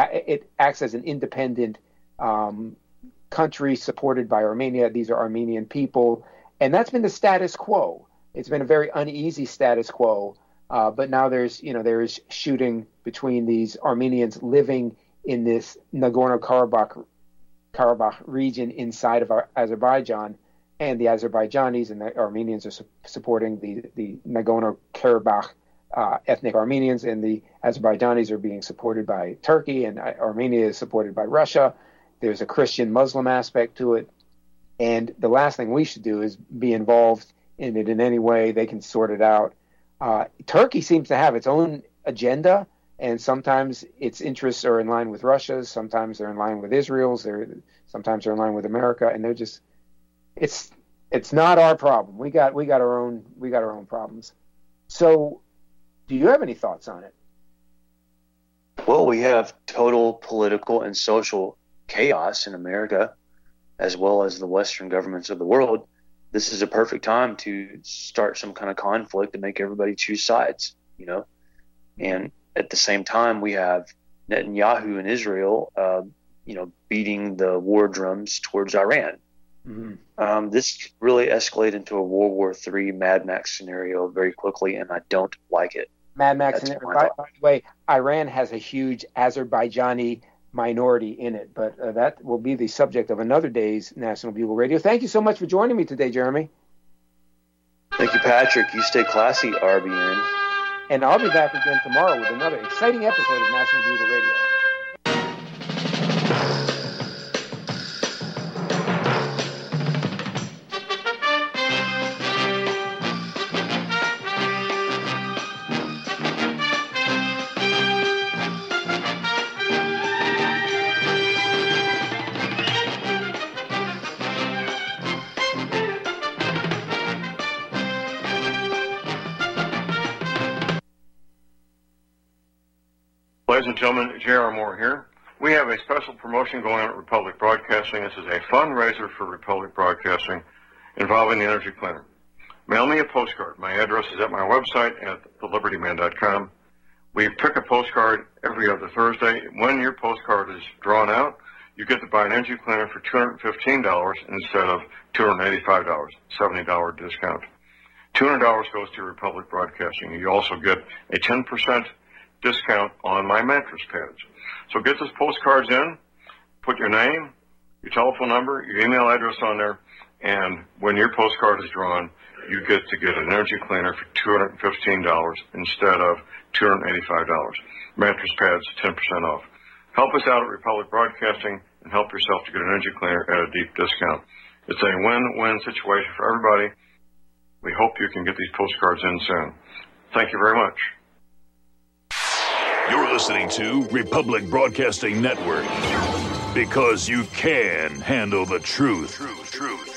it acts as an independent um, country supported by Armenia. These are Armenian people, and that's been the status quo. It's been a very uneasy status quo, uh, but now there's you know there is shooting between these Armenians living in this Nagorno-Karabakh Karabakh region inside of our Azerbaijan, and the Azerbaijanis and the Armenians are su- supporting the the Nagorno-Karabakh uh, ethnic Armenians, and the Azerbaijanis are being supported by Turkey, and Armenia is supported by Russia. There's a Christian-Muslim aspect to it. And the last thing we should do is be involved in it in any way. They can sort it out. Uh, Turkey seems to have its own agenda, and sometimes its interests are in line with Russia's. Sometimes they're in line with Israel's. They're, sometimes they're in line with America. And they're just – it's it's not our problem. We got we got our own we got our own problems. So do you have any thoughts on it? Well, we have total political and social chaos in America, as well as the Western governments of the world. This is a perfect time to start some kind of conflict and make everybody choose sides, you know. And at the same time, we have Netanyahu and Israel, uh, you know, beating the war drums towards Iran. Mm-hmm. Um, this really escalated into a World War Three Mad Max scenario very quickly, and I don't like it. Mad Max scenario. By, by the way, Iran has a huge Azerbaijani minority in it, but uh, that will be the subject of another day's National Bugle Radio. Thank you so much for joining me today, Jeremy. Thank you, Patrick. You stay classy, R B N. And I'll be back again tomorrow with another exciting episode of National Bugle Radio. Ladies and gentlemen, J R. Moore here. We have a special promotion going on at Republic Broadcasting. This is a fundraiser for Republic Broadcasting involving the Energy Cleaner. Mail me a postcard. My address is at my website at the liberty man dot com. We pick a postcard every other Thursday. When your postcard is drawn out, you get to buy an Energy Cleaner for two hundred fifteen dollars instead of two hundred eighty-five dollars, seventy dollars discount. two hundred dollars goes to Republic Broadcasting. You also get a ten percent discount on my mattress pads. So get those postcards in, put your name, your telephone number, your email address on there, and when your postcard is drawn, you get to get an Energy Cleaner for two hundred fifteen dollars instead of two hundred eighty-five dollars. Mattress pads, ten percent off. Help us out at Republic Broadcasting and help yourself to get an Energy Cleaner at a deep discount. It's a win-win situation for everybody. We hope you can get these postcards in soon. Thank you very much. You're listening to Republic Broadcasting Network. Because you can handle the truth. Truth, truth.